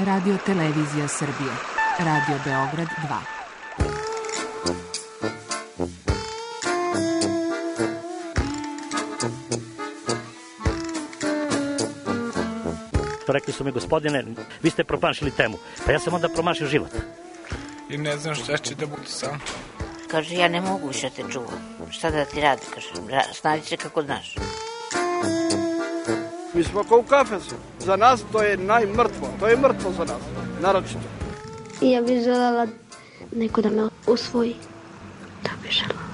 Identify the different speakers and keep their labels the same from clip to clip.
Speaker 1: Radio Televizija Srbije. Radio Beograd 2.
Speaker 2: Rekli su mi, gospodine, vi ste promašili temu. Pa ja sam onda promašio život.
Speaker 3: I ne znam šta će da bude sam.
Speaker 4: Kaže, ja ne mogu više te čuvam. Šta da ti radi, kaže, snađi se kako znaš.
Speaker 5: Mi smo kao u kafesu. Za nas to je najmrtvo. To je mrtvo za nas, naročito.
Speaker 6: I ja bih želela neko da me usvoji. Da bih želela.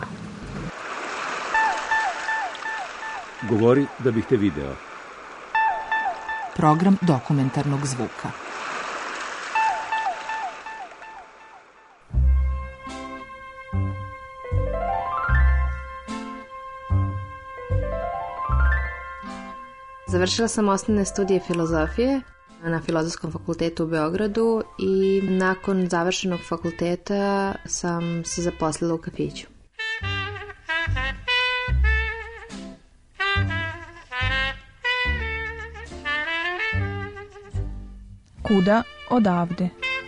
Speaker 7: Govori da bih te video.
Speaker 1: Program dokumentarnog zvuka.
Speaker 8: Završila sam osnovne studije filozofije na Filozofskom fakultetu u Beogradu i nakon završenog fakulteta sam se zaposlila u kafiću.
Speaker 9: Kuda odavde?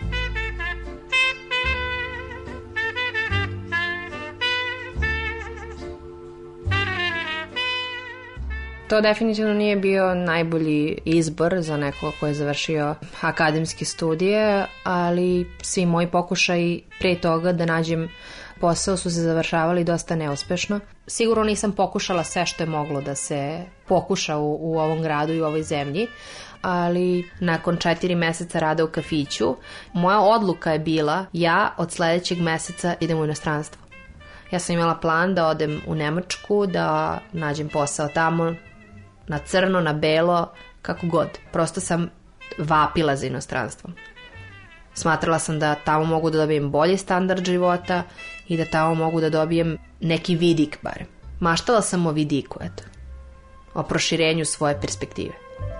Speaker 8: To definitivno nije bio najbolji izbor za nekoga ko je završio akademske studije, ali svi moji pokušaji pre toga da nađem posao su se završavali dosta neuspešno. Sigurno nisam pokušala sve što je moglo da se pokuša u ovom gradu i u ovoj zemlji, ali nakon 4 meseca rada u kafiću, moja odluka je bila ja od sledećeg meseca idem u inostranstvo. Ja sam imala plan da odem u Nemačku, da nađem posao tamo, na crno, na belo, kako god. Prosto sam vapila za inostranstvom. Smatrala sam da tamo mogu da dobijem bolji standard života i da tamo mogu da dobijem neki vidik barem. Maštala sam o vidiku, eto. O proširenju svoje perspektive.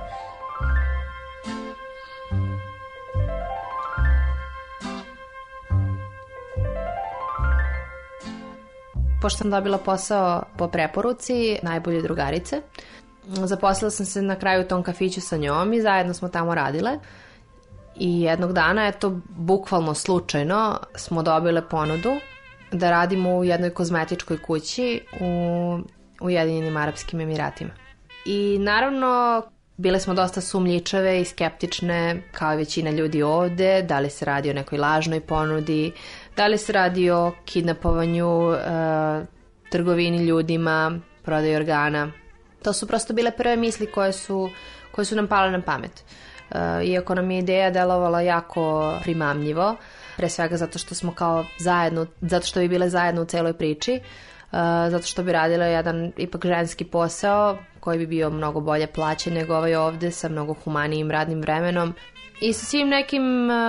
Speaker 8: Pošto sam dobila posao po preporuci najbolje drugarice, zaposlila sam se na kraju u tom kafiću sa njom i zajedno smo tamo radile. I jednog dana, eto, bukvalno slučajno smo dobile ponudu da radimo u jednoj kozmetičkoj kući u Ujedinjenim Arapskim Emiratima. I naravno, bile smo dosta sumnjičave i skeptične, kao i većina ljudi ovde, da li se radi o nekoj lažnoj ponudi, da li se radi o kidnapovanju, trgovini ljudima, prodaju organa. To su prosto bile prve misli koje su nam pale na pamet. Iako nam je ideja delovala jako primamljivo, pre svega zato što smo kao zajedno, zato što bi bile zajedno u celoj priči, zato što bi radile jedan ipak ženski posao koji bi bio mnogo bolje plaćen nego ovaj ovde sa mnogo humanijim radnim vremenom i sa svim nekim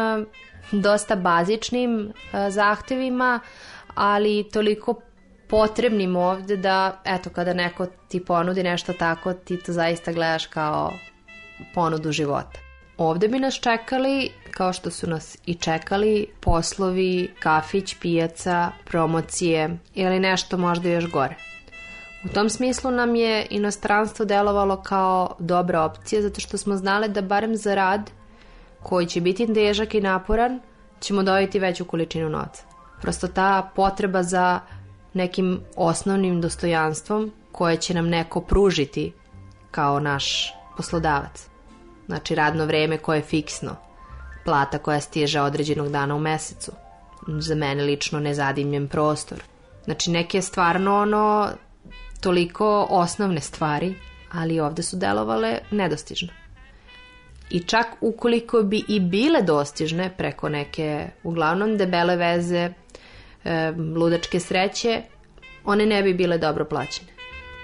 Speaker 8: dosta bazičnim zahtevima, ali toliko potrebnim ovde da, eto, kada neko ti ponudi nešto tako, ti to zaista gledaš kao ponudu života. Ovde bi nas čekali, kao što su nas i čekali, poslovi, kafić, pijaca, promocije ili nešto možda još gore. U tom smislu nam je inostranstvo delovalo kao dobra opcija, zato što smo znali da barem za rad, koji će biti težak i naporan, ćemo dobiti veću količinu novca. Prosto ta potreba za nekim osnovnim dostojanstvom koje će nam neko pružiti kao naš poslodavac. Znači radno vreme koje je fiksno, plata koja stiže određenog dana u mesecu, za mene lično nezadimljen prostor. Znači neke stvarno toliko osnovne stvari, ali ovde su delovale nedostižno. I čak ukoliko bi i bile dostižne preko neke uglavnom debele veze, ludačke sreće, one ne bi bile dobro plaćene.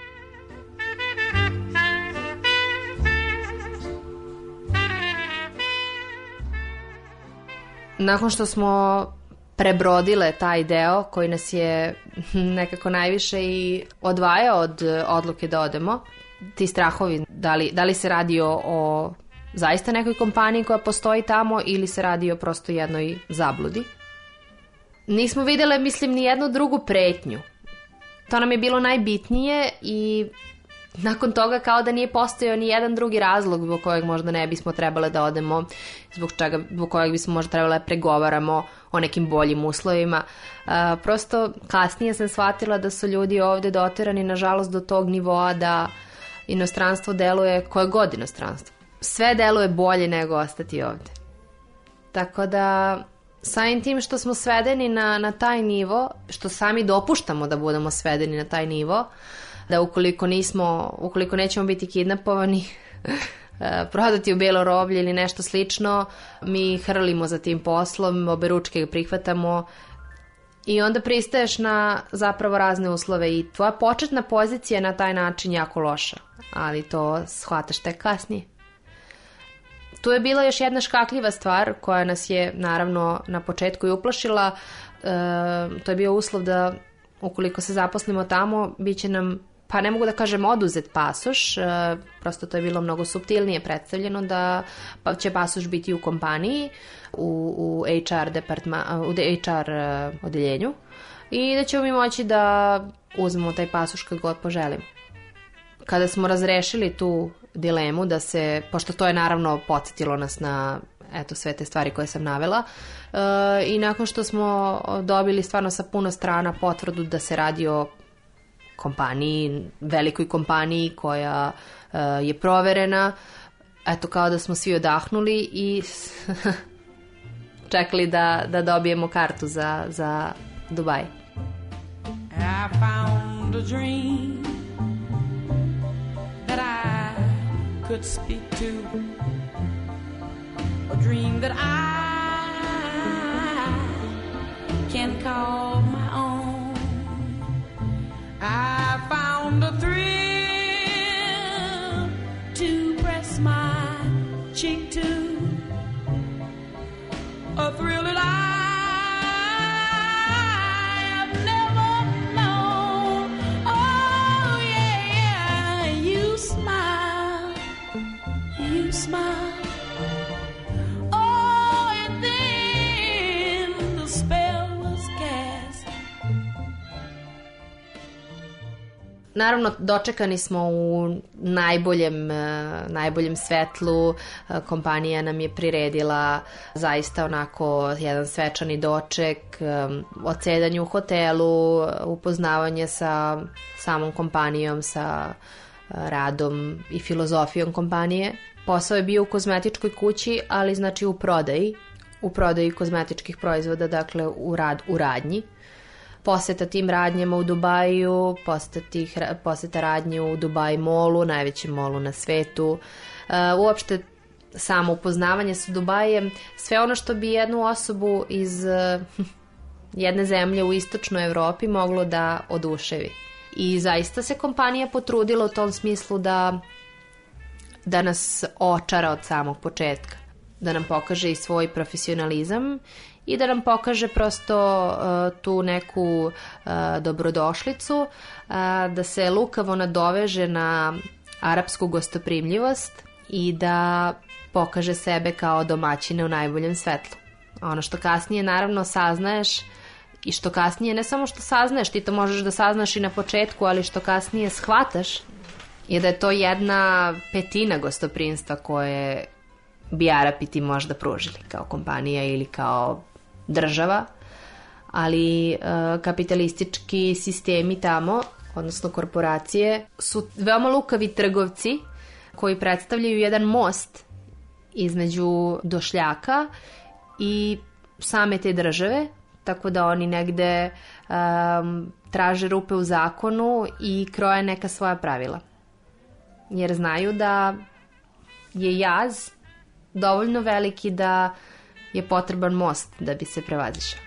Speaker 8: Nakon što smo prebrodile taj deo koji nas je nekako najviše i odvajao od odluke da odemo, ti strahovi, da li se radi o zaista nekoj kompaniji koja postoji tamo ili se radi o prosto jednoj zabludi. Nismo videle, mislim, ni jednu drugu pretnju. To nam je bilo najbitnije i nakon toga kao da nije postojao ni jedan drugi razlog zbog kojeg možda ne bismo trebale da odemo, zbog kojeg bismo možda trebale da pregovaramo o nekim boljim uslovima. Prosto kasnije sam shvatila da su ljudi ovde doterani nažalost do tog nivoa da inostranstvo deluje, koje god inostranstvo, sve deluje bolje nego ostati ovde. Tako da samim tim što smo svedeni na taj nivo, što sami dopuštamo da budemo svedeni na taj nivo, da ukoliko nećemo biti kidnapovani, prodati u belo roblje ili nešto slično, mi hrlimo za tim poslom, oberučke ga prihvatamo i onda pristaješ na zapravo razne uslove i tvoja početna pozicija je na taj način jako loša, ali to shvataš tek kasnije. Tu je bila još jedna škakljiva stvar koja nas je naravno na početku i uplašila. To je bio uslov da ukoliko se zaposlimo tamo, bit će nam, pa ne mogu da kažem oduzet pasoš, prosto to je bilo mnogo suptilnije predstavljeno da će pasoš biti u kompaniji, u HR odeljenju i da ćemo mi moći da uzmemo taj pasoš kad god poželimo. Kada smo razrešili tu dilemu da se, pošto to je naravno podsjetilo nas na sve te stvari koje sam navela i nakon što smo dobili stvarno sa puno strana potvrdu da se radi o kompaniji, velikoj kompaniji koja je proverena, kao da smo svi odahnuli i čekali da dobijemo kartu za Dubaj.
Speaker 10: I found a dream that I could speak to, a dream that I can call my own. I found a thrill to press my cheek to, a thrill that I have never known. Oh yeah, you smile, you smile. Oh, and then the spell was cast.
Speaker 8: Naravno, dočekani smo u najboljem svetlu, kompanija nam je priredila zaista onako jedan svečani doček, odsedanje u hotelu, upoznavanje sa samom kompanijom, sa radom i filozofijom kompanije. Posao je bio u kozmetičkoj kući, ali znači u prodaji kozmetičkih proizvoda, dakle u radnji. Poseta tim radnjama u Dubaju, poseta radnje u Dubai Mallu, najvećem mallu na svetu. Uopšte samo upoznavanje sa Dubajem, sve ono što bi jednu osobu iz jedne zemlje u istočnoj Evropi moglo da oduševi. I zaista se kompanija potrudila u tom smislu da nas očara od samog početka, da nam pokaže i svoj profesionalizam i da nam pokaže prosto tu neku dobrodošlicu, da se lukavo nadoveže na arapsku gostoprimljivost i da pokaže sebe kao domaćine u najboljem svetlu. Ono što kasnije naravno saznaješ i što kasnije ne samo što saznaješ, ti to možeš da saznaš i na početku, ali što kasnije shvataš je da je to 1/5 gostoprimstva koje bi Arapi ti možda pružili kao kompanija ili kao država, ali kapitalistički sistemi tamo, odnosno korporacije, su veoma lukavi trgovci koji predstavljaju jedan most između došljaka i same te države, tako da oni negde traže rupe u zakonu i kroje neka svoja pravila. Jer znaju da je jaz dovoljno veliki da je potreban most da bi se prevazišao.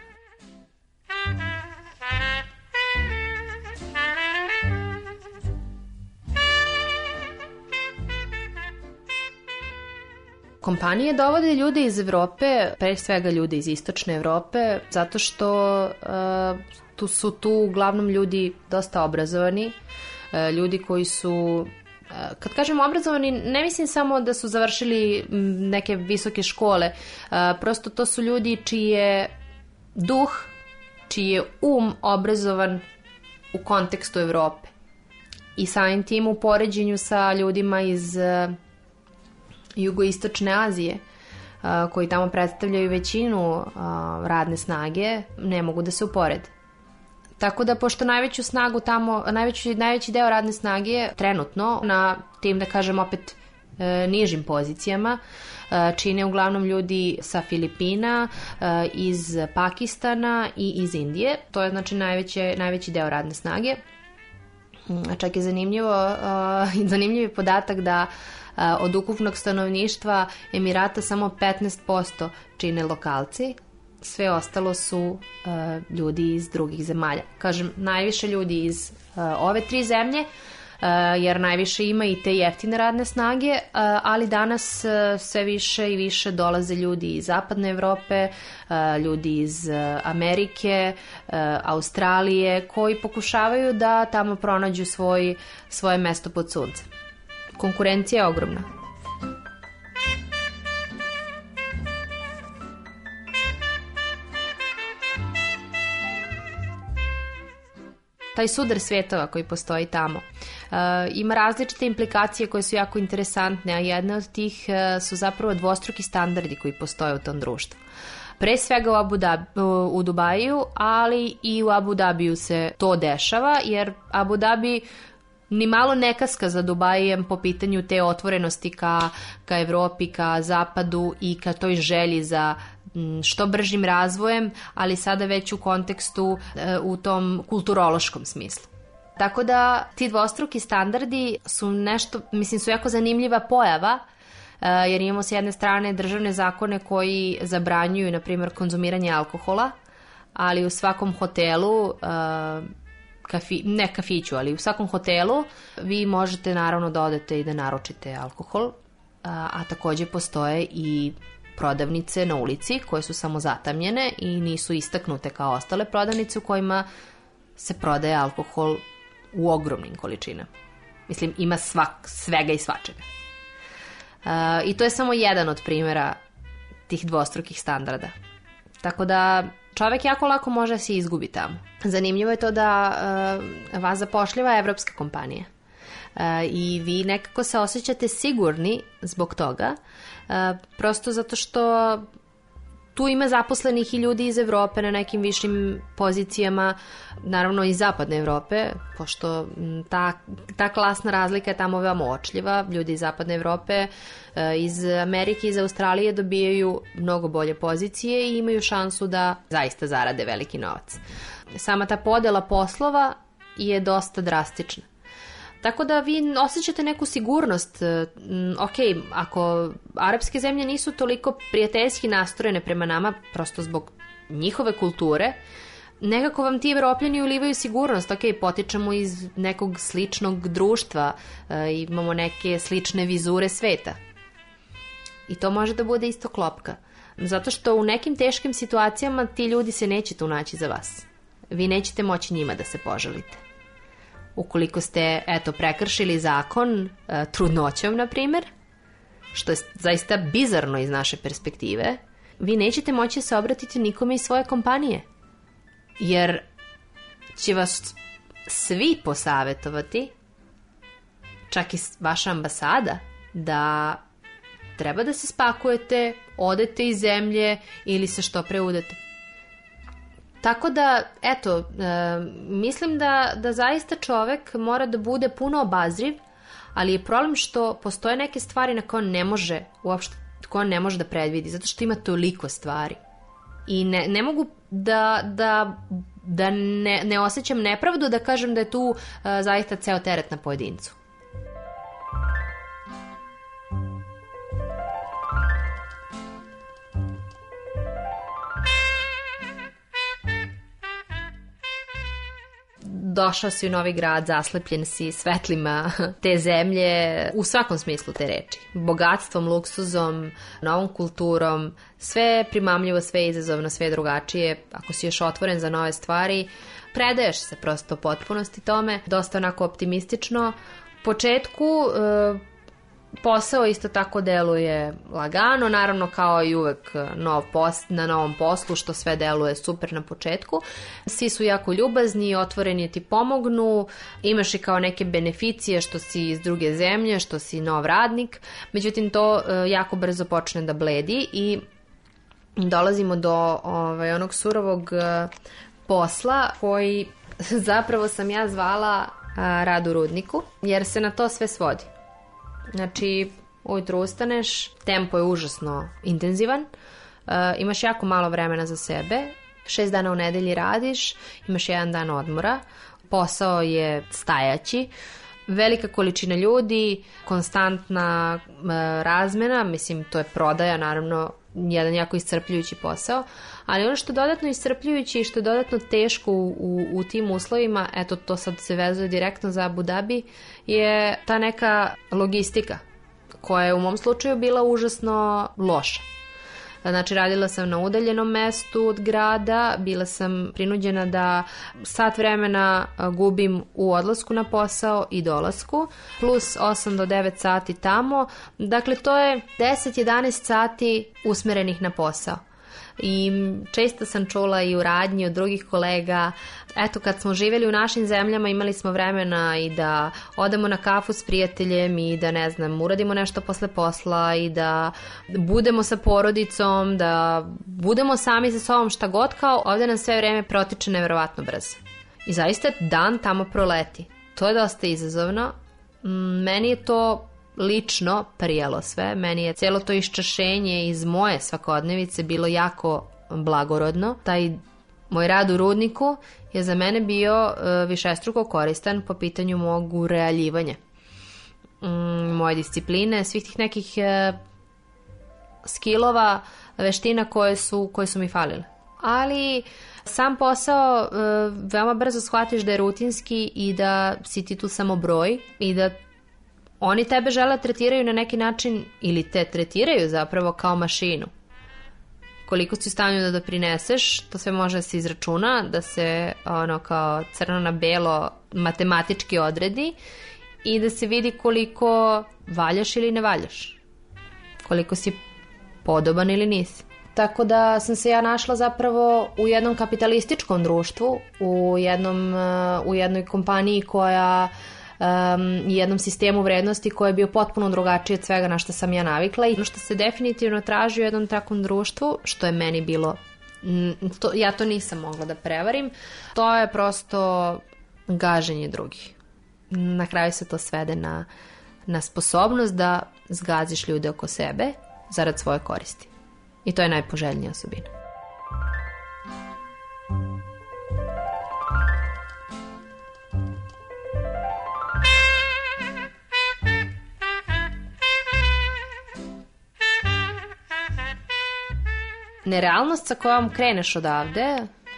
Speaker 8: Kompanije dovode ljude iz Evrope, pre svega ljude iz istočne Evrope, zato što su tu uglavnom ljudi dosta obrazovani, ljudi koji su, kad kažem obrazovani, ne mislim samo da su završili neke visoke škole, prosto to su ljudi čiji je duh, čiji je obrazovan u kontekstu Evrope. i samim tim u poređenju sa ljudima iz jugoistočne Azije, koji tamo predstavljaju većinu radne snage, ne mogu da se uporede. Tako da, pošto najveću snagu tamo, najveći deo radne snage trenutno na tim, da kažem, opet nižim pozicijama čine uglavnom ljudi sa Filipina, iz Pakistana i iz Indije. To je znači najveći deo radne snage. Čak je zanimljiv je podatak da od ukupnog stanovništva Emirata samo 15% čine lokalci, sve ostalo su ljudi iz drugih zemalja. Kažem, najviše ljudi iz ove 3 zemlje, jer najviše ima i te jeftine radne snage, ali danas sve više i više dolaze ljudi iz Zapadne Evrope, ljudi iz Amerike, Australije, koji pokušavaju da tamo pronađu svoje mesto pod suncem. Konkurencija je ogromna. Taj sudar svjetova koji postoji tamo ima različite implikacije koje su jako interesantne, a jedna od tih su zapravo dvostruki standardi koji postoje u tom društvu. Pre svega u Dubaju, ali i u Abu Dabiju se to dešava, jer Abu Dabi ni malo ne kaska za Dubajem po pitanju te otvorenosti ka Evropi, ka zapadu i ka toj želji za što bržim razvojem, ali sada već u kontekstu u tom kulturološkom smislu. Tako da ti dvostruki standardi su nešto, mislim, su jako zanimljiva pojava, jer imamo s jedne strane državne zakone koji zabranjuju, na primjer, konzumiranje alkohola, ali u svakom hotelu, ne kafiću, ali u svakom hotelu vi možete naravno da odete i da naručite alkohol, a također postoje i prodavnice na ulici koje su samo zatamljene i nisu istaknute kao ostale prodavnice u kojima se prodaje alkohol u ogromnim količinama. Mislim, ima svega i svačega. I to je samo jedan od primjera tih dvostrukih standarda. Tako da čovjek jako lako može se izgubi tamo. Zanimljivo je to da vas zapošljava evropska kompanija. I vi nekako se osjećate sigurni zbog toga, prosto zato što tu ima zaposlenih i ljudi iz Evrope na nekim višim pozicijama, naravno iz Zapadne Evrope, pošto ta klasna razlika je tamo veoma uočljiva. Ljudi iz Zapadne Evrope, iz Amerike, iz Australije dobijaju mnogo bolje pozicije i imaju šansu da zaista zarade veliki novac. Sama ta podela poslova je dosta drastična. Tako da vi osjećate neku sigurnost. Ok, ako arapske zemlje nisu toliko prijateljski nastrojene prema nama, prosto zbog njihove kulture, nekako vam ti Evropljani ulivaju sigurnost. Ok, potičemo iz nekog sličnog društva, imamo neke slične vizure sveta. I to može da bude isto klopka. Zato što u nekim teškim situacijama ti ljudi se neće tu naći za vas. Vi nećete moći njima da se požalite. Ukoliko ste, prekršili zakon trudnoćom, na primjer, što je zaista bizarno iz naše perspektive, vi nećete moći se obratiti nikome iz svoje kompanije. Jer će vas svi posavetovati, čak i vaša ambasada, da treba da se spakujete, odete iz zemlje ili se što pre udete. Tako da, mislim da zaista čovek mora da bude puno obazriv, ali je problem što postoje neke stvari na koje on ne može da predvidi, zato što ima toliko stvari. I ne mogu da ne osjećam nepravdu da kažem da je tu zaista ceo teret na pojedincu. Došao si u novi grad, zaslepljen si svetlima te zemlje, u svakom smislu te reči. Bogatstvom, luksuzom, novom kulturom, sve primamljivo, sve izazovno, sve drugačije. Ako si još otvoren za nove stvari, predaješ se prosto potpunosti tome, dosta onako optimistično. U početku Posao isto tako deluje lagano, naravno kao i uvek na novom poslu, što sve deluje super na početku. Svi su jako ljubazni, otvoreni ti pomognu, imaš i kao neke beneficije što si iz druge zemlje, što si nov radnik, međutim to jako brzo počne da bledi i dolazimo do onog surovog posla koji zapravo sam ja zvala rad u rudniku, jer se na to sve svodi. Znači, ujutro ustaneš, tempo je užasno intenzivan, imaš jako malo vremena za sebe, 6 dana u nedelji radiš, imaš 1 dan odmora, posao je stajaći, velika količina ljudi, konstantna razmena, mislim to je prodaja, naravno jedan jako iscrpljujući posao, ali ono što je dodatno iscrpljujući i što je dodatno teško u tim uslovima, eto to sad se vezuje direktno za Abu Dhabi, je ta neka logistika koja je u mom slučaju bila užasno loša. Znači radila sam na udaljenom mestu od grada, bila sam prinuđena da sat vremena gubim u odlasku na posao i dolasku, plus 8 do 9 sati tamo, dakle to je 10-11 sati usmerenih na posao. I često sam čula i u radnji od drugih kolega, eto kad smo živjeli u našim zemljama imali smo vremena i da odemo na kafu s prijateljem i da ne znam, uradimo nešto posle posla i da budemo sa porodicom, da budemo sami sa sobom, šta god, kao ovdje nam sve vreme protiče nevjerovatno brzo. I zaista dan tamo proleti. To je dosta izazovno. Meni je to lično prijelo sve. Meni je cijelo to iščašenje iz moje svakodnevice bilo jako blagorodno. Taj moj rad u rudniku je za mene bio višestruko koristan po pitanju mog urealjivanja. Moje discipline, svih tih nekih skillova, veština koje su mi falile. Ali sam posao veoma brzo shvatiš da je rutinski i da si ti tu samo broj i da oni tebe žele tretiraju na neki način ili te tretiraju zapravo kao mašinu. Koliko si u stanju da doprineseš, to sve može da se izračuna, da se ono kao crno na belo matematički odredi i da se vidi koliko valjaš ili ne valjaš. Koliko si podoban ili nisi. Tako da sam se ja našla zapravo u jednom kapitalističkom društvu, u jednoj kompaniji koja jednom sistemu vrednosti koji je bio potpuno drugačiji od svega na što sam ja navikla i ono što se definitivno traži u jednom takvom društvu, što je meni bilo, ja to nisam mogla da prevarim, to je prosto gaženje drugih. Na kraju se to svede na sposobnost da zgaziš ljude oko sebe zarad svoje koristi. I to je najpoželjnija osobina. Nerealnost sa kojom kreneš odavde,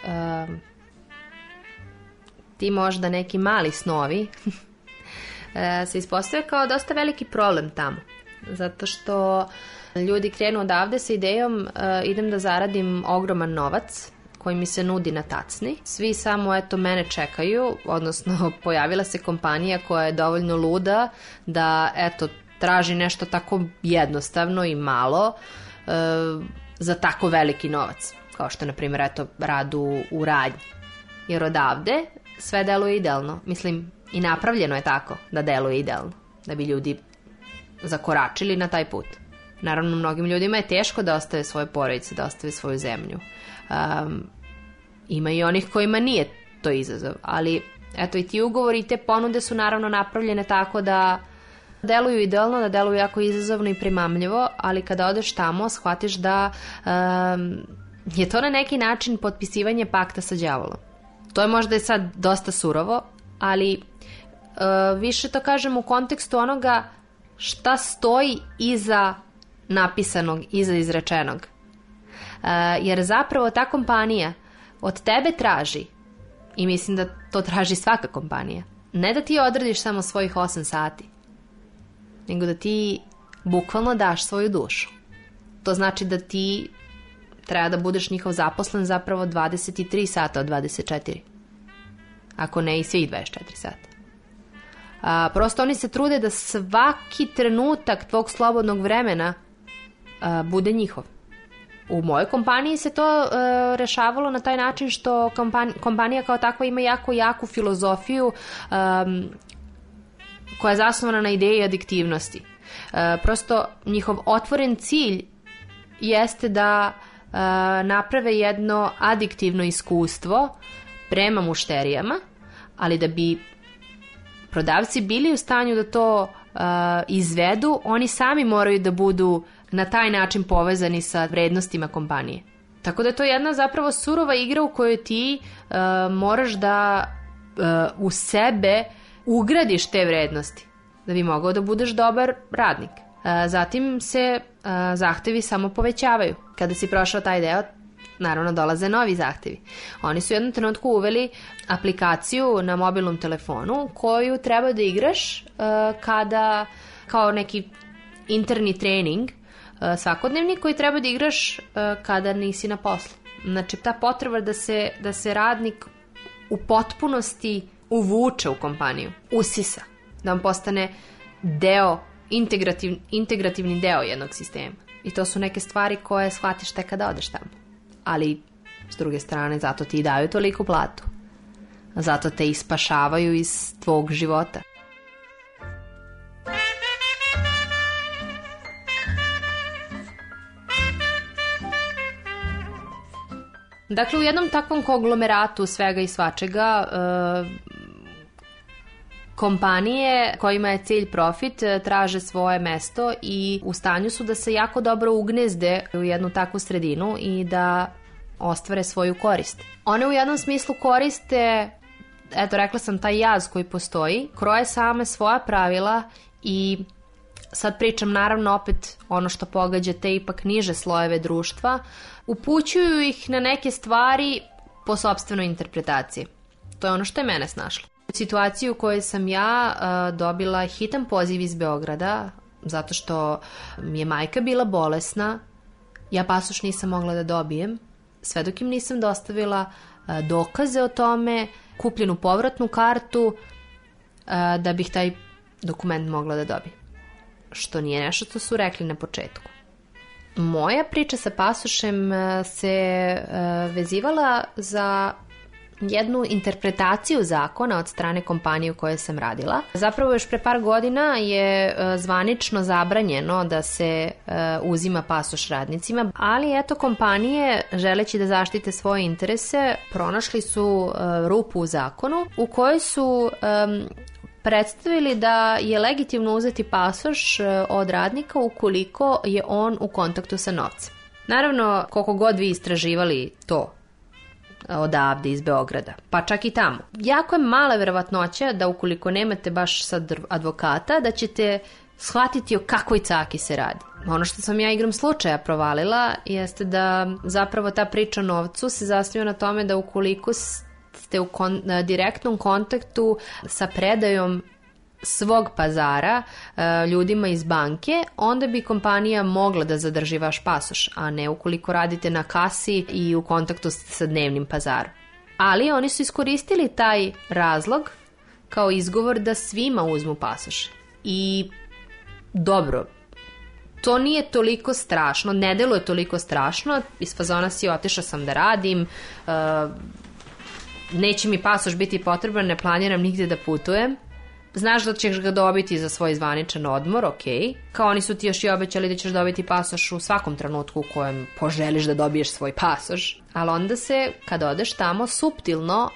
Speaker 8: ti možda neki mali snovi, se ispostavlja kao dosta veliki problem tamo. Zato što ljudi krenu odavde sa idejom idem da zaradim ogroman novac koji mi se nudi na tacni. Svi samo eto mene čekaju, odnosno pojavila se kompanija koja je dovoljno luda da eto traži nešto tako jednostavno i malo za tako veliki novac, kao što je, na primjer, eto, rad u radnji. Jer odavde sve deluje idealno. Mislim, i napravljeno je tako da deluje idealno, da bi ljudi zakoračili na taj put. Naravno, mnogim ljudima je teško da ostave svoje porodice, da ostave svoju zemlju. Ima i onih kojima nije to izazov, ali eto i ti ugovori i te ponude su naravno napravljene tako da deluju idealno, da deluju jako izazovno i primamljivo, ali kada odeš tamo shvatiš da je to na neki način potpisivanje pakta sa đavolom. To je možda i sad dosta surovo, ali više to kažem u kontekstu onoga šta stoji iza napisanog, iza izrečenog. Jer zapravo ta kompanija od tebe traži, i mislim da to traži svaka kompanija, ne da ti odradiš samo svojih 8 sati, nego da ti bukvalno daš svoju dušu. To znači da ti treba da budeš njihov zaposlen zapravo 23 sata od 24. Ako ne i svih 24 sata. Prosto oni se trude da svaki trenutak tvog slobodnog vremena bude njihov. U mojoj kompaniji se to rešavalo na taj način što kompanija kao takva ima jaku filozofiju koja je zasnovana na ideji adiktivnosti. Prosto njihov otvoren cilj jeste da naprave jedno adiktivno iskustvo prema mušterijama, ali da bi prodavci bili u stanju da to izvedu, oni sami moraju da budu na taj način povezani sa vrednostima kompanije. Tako da je to jedna zapravo surova igra u kojoj ti moraš da u sebe ugradiš te vrednosti da bi mogao da budeš dobar radnik. Zatim se zahtevi samo povećavaju. Kada si prošao taj deo, naravno dolaze novi zahtevi. Oni su u jednom trenutku uveli aplikaciju na mobilnom telefonu koju treba da igraš kada, kao neki interni trening svakodnevni koji treba da igraš kada nisi na poslu. Znači ta potreba da se radnik u potpunosti uvuče u kompaniju, usisa, da on postane deo, integrativni deo jednog sistema. I to su neke stvari koje shvatiš tek kada odeš tamo. Ali, s druge strane, zato ti daju toliku platu. Zato te ispašavaju iz tvog života. Dakle, u jednom takvom konglomeratu svega i svačega, kompanije kojima je cilj profit traže svoje mesto i u stanju su da se jako dobro ugnezde u jednu takvu sredinu i da ostvare svoju korist. One u jednom smislu koriste, eto rekla sam, taj jaz koji postoji, kroje same svoja pravila i sad pričam naravno opet ono što pogađa te ipak niže slojeve društva, upućuju ih na neke stvari po sopstvenoj interpretaciji. To je ono što je mene snašlo. U situaciji u kojoj sam ja dobila hitan poziv iz Beograda, zato što mi je majka bila bolesna, ja pasoš nisam mogla da dobijem, sve dok im nisam dostavila dokaze o tome, kupljenu povratnu kartu, da bih taj dokument mogla da dobijem. Što nije nešto što su rekli na početku. Moja priča sa pasošem se vezivala za jednu interpretaciju zakona od strane kompanije u kojoj sam radila. Zapravo još pre par godina je zvanično zabranjeno da se uzima pasoš radnicima, ali eto kompanije, želeći da zaštite svoje interese, pronašli su rupu u zakonu u kojoj su predstavili da je legitimno uzeti pasoš od radnika ukoliko je on u kontaktu sa novcem. Naravno, koliko god vi istraživali to odavde iz Beograda, pa čak i tamo, jako je mala verovatnoća da ukoliko nemate baš sad advokata, da ćete shvatiti o kakvoj caki se radi. Ono što sam ja igrom slučaja provalila jeste da zapravo ta priča o novcu se zasniva na tome da ukoliko ste u direktnom kontaktu sa predajom svog pazara ljudima iz banke, onda bi kompanija mogla da zadrži vaš pasoš, a ne ukoliko radite na kasi i u kontaktu sa dnevnim pazarom. Ali oni su iskoristili taj razlog kao izgovor da svima uzmu pasoš. I dobro, to nije toliko strašno, ne deluje toliko strašno, iz fazona si otišao sam da radim, neće mi pasoš biti potreban, ne planiram nigde da putujem. Znaš da ćeš ga dobiti za svoj zvaničan odmor, ok. Kao oni su ti još i obećali da ćeš dobiti pasoš u svakom trenutku u kojem poželiš da dobiješ svoj pasoš. Ali onda se, kad odeš tamo, suptilno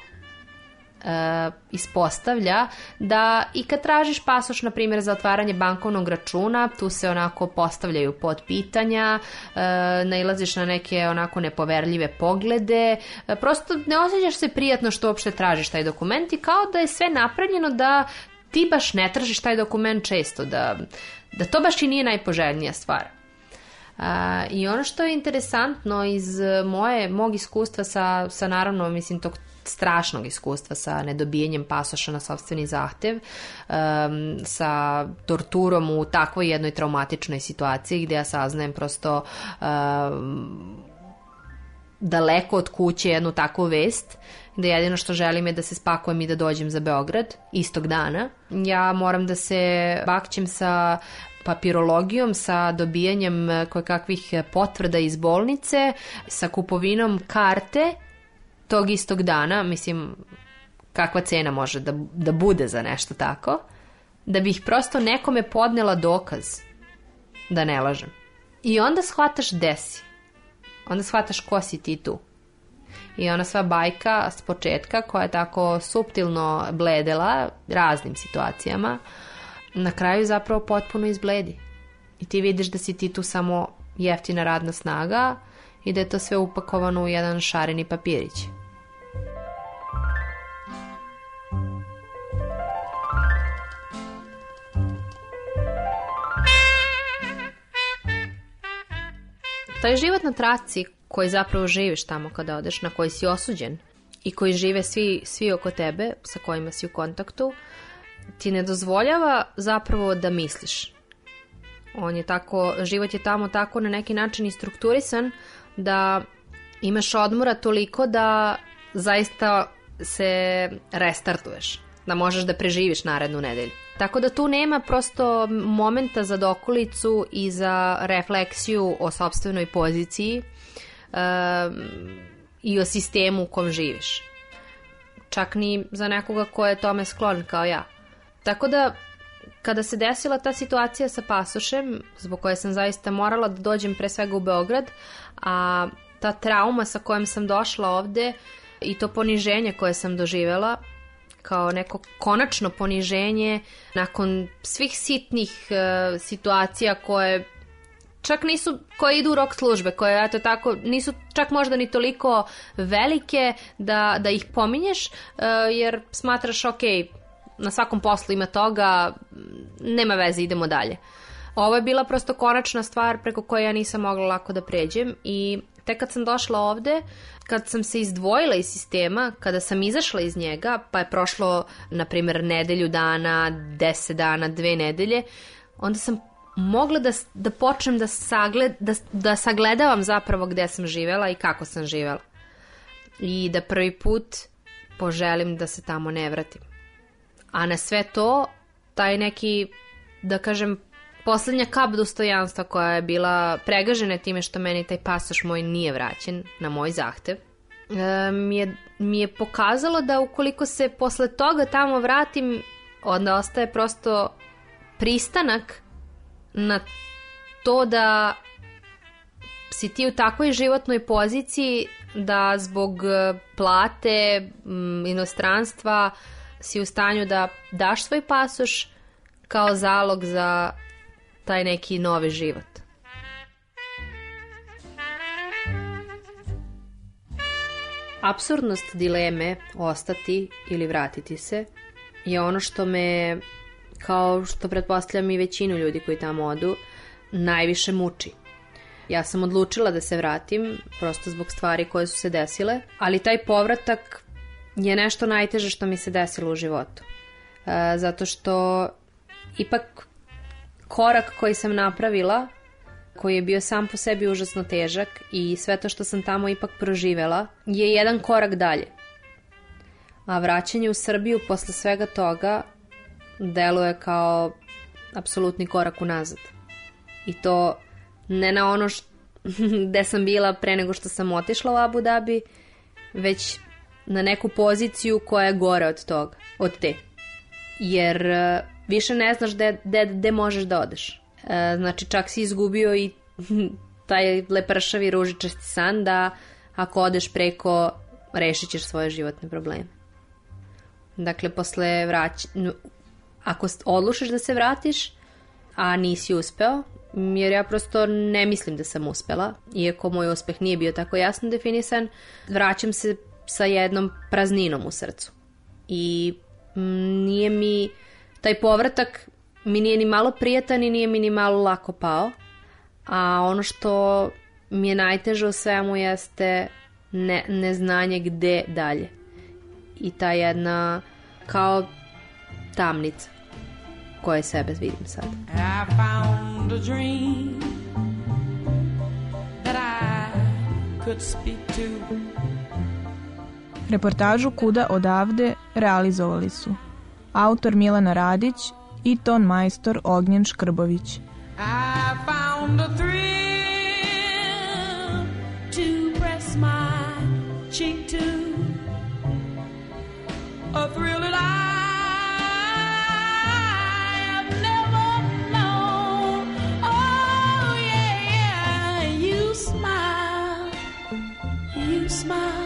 Speaker 8: ispostavlja da i kad tražiš pasoš, na primjer, za otvaranje bankovnog računa, tu se onako postavljaju podpitanja, nailaziš na neke onako nepoverljive poglede, prosto ne osjećaš se prijatno što uopšte tražiš taj dokument i kao da je sve napravljeno da ti baš ne tražiš taj dokument često, da to baš i nije najpoželjnija stvar. I ono što je interesantno iz mog iskustva sa naravno, mislim, tog strašnog iskustva sa nedobijanjem pasoša na sopstveni zahtev, sa torturom u takvoj jednoj traumatičnoj situaciji gdje ja saznajem prosto daleko od kuće jednu takvu vest, da jedino što želim je da se spakujem i da dođem za Beograd istog dana. Ja moram da se bakćem sa papirologijom, sa dobijanjem kakvih potvrda iz bolnice, sa kupovinom karte tog istog dana, mislim, kakva cena može da bude za nešto tako, da bih prosto nekome podnela dokaz da ne lažem. I onda shvataš gde si. Onda shvataš ko si ti tu. I ona sva bajka s početka, koja je tako suptilno bledela raznim situacijama, na kraju zapravo potpuno izbledi. I ti vidiš da si ti tu samo jeftina radna snaga i da je to sve upakovano u jedan šareni papirić. Taj život na traci koji zapravo živiš tamo kada odeš, na koji si osuđen i koji žive svi oko tebe sa kojima si u kontaktu, ti ne dozvoljava zapravo da misliš. Život je tamo tako na neki način i strukturisan da imaš odmora toliko da zaista se restartuješ, da možeš da preživiš narednu nedelju. Tako da tu nema prosto momenta za dokolicu i za refleksiju o sopstvenoj poziciji i o sistemu u kom živiš. Čak ni za nekoga ko je tome sklon kao ja. Tako da, kada se desila ta situacija sa pasošem, zbog koje sam zaista morala da dođem pre svega u Beograd, a ta trauma sa kojom sam došla ovde i to poniženje koje sam doživela, kao neko konačno poniženje nakon svih sitnih situacija koje čak nisu, koje idu u rok službe, koje eto tako, nisu čak možda ni toliko velike da ih pominješ, jer smatraš ok, na svakom poslu ima toga, nema veze, idemo dalje. Ovo je bila prosto konačna stvar preko koje ja nisam mogla lako da pređem i tek kad sam došla ovde, kad sam se izdvojila iz sistema, kada sam izašla iz njega, pa je prošlo, na primjer, nedelju dana, 10 dana, 2 nedelje, onda sam mogla da počnem da sagledavam zapravo gde sam živela i kako sam živela. I da prvi put poželim da se tamo ne vratim. A na sve to, taj neki, da kažem, poslednja kap dostojanstva koja je bila pregažena time što meni taj pasoš moj nije vraćen na moj zahtev, mi je pokazalo da ukoliko se posle toga tamo vratim, onda ostaje prosto pristanak na to da si ti u takvoj životnoj poziciji da zbog plate, inostranstva si u stanju da daš svoj pasoš kao zalog za taj neki novi život. Apsurdnost dileme ostati ili vratiti se je ono što me, kao što pretpostavljam i većinu ljudi koji tamo odu, najviše muči. Ja sam odlučila da se vratim, prosto zbog stvari koje su se desile, ali taj povratak je nešto najteže što mi se desilo u životu. Zato što ipak korak koji sam napravila, koji je bio sam po sebi užasno težak i sve to što sam tamo ipak proživela, je jedan korak dalje. A vraćanje u Srbiju posle svega toga deluje kao apsolutni korak unazad. I to ne na ono gde sam bila pre nego što sam otišla u Abu Dhabi, već na neku poziciju koja je gore od toga, od te. Jer više ne znaš gde možeš da odeš. Znači čak si izgubio i taj lepršavi ružičasti san da ako odeš preko rešit ćeš svoje životne probleme. Dakle, posle ako odlučiš da se vratiš, a nisi uspeo, jer ja prosto ne mislim da sam uspela, iako moj uspeh nije bio tako jasno definisan, vraćam se sa jednom prazninom u srcu. I nije mi, taj povratak mi nije ni malo prijatan i nije mi ni malo lako pao, a ono što mi je najteže u svemu jeste neznanje gde dalje. I ta jedna kao tamnica koje sebe vidim sad. I found a dream that I
Speaker 10: could speak to.
Speaker 9: Reportažu Kuda odavde realizovali su autor Milena Radić i ton majstor Ognjen Škrbović.
Speaker 10: I found a thrill to press my cheek to, a thrill that I have never known. Oh yeah, you smile, you smile.